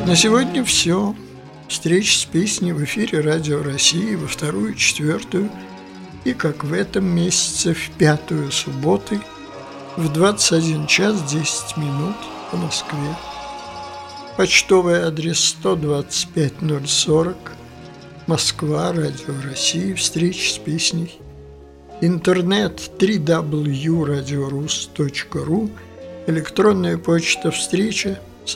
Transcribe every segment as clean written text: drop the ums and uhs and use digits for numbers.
На сегодня все. Встречи с песней в эфире Радио России во вторую, четвертую и, как в этом месяце, в пятую субботы в 21 час 10 минут по Москве. Почтовый адрес 125040, Москва, Радио России, встречи с песней. Интернет www.radiorus.ru, электронная почта встреча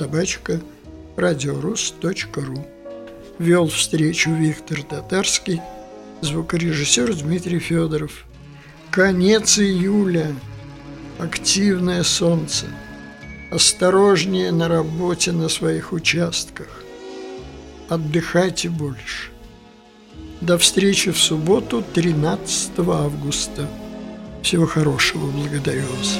@radiorus.ru. Вел встречу Виктор Татарский, звукорежиссер Дмитрий Федоров. Конец июля, активное солнце. Осторожнее на работе на своих участках. Отдыхайте больше. До встречи в субботу, 13 августа. Всего хорошего, благодарю вас.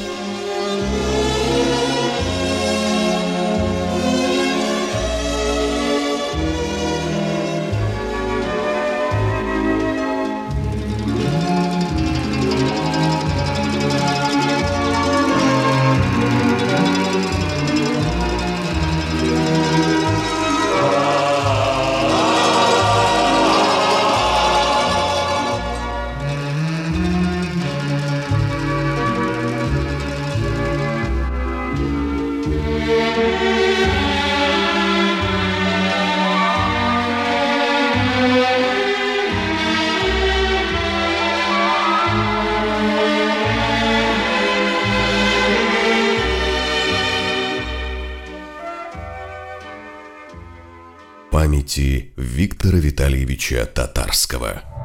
Памяти Виктора Витальевича Татарского.